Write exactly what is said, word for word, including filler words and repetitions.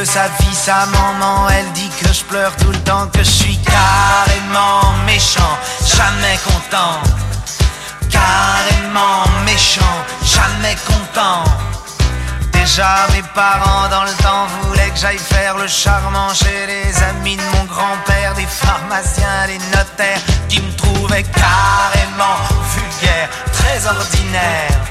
de sa vie, sa maman. Elle dit que je pleure tout le temps, que je suis carrément méchant, jamais content. Carrément méchant, jamais content. Déjà mes parents dans le temps voulaient que j'aille faire le charmant chez les amis de mon grand-père, des pharmaciens, des notaires qui me trouvaient carrément vulgaire, très ordinaire.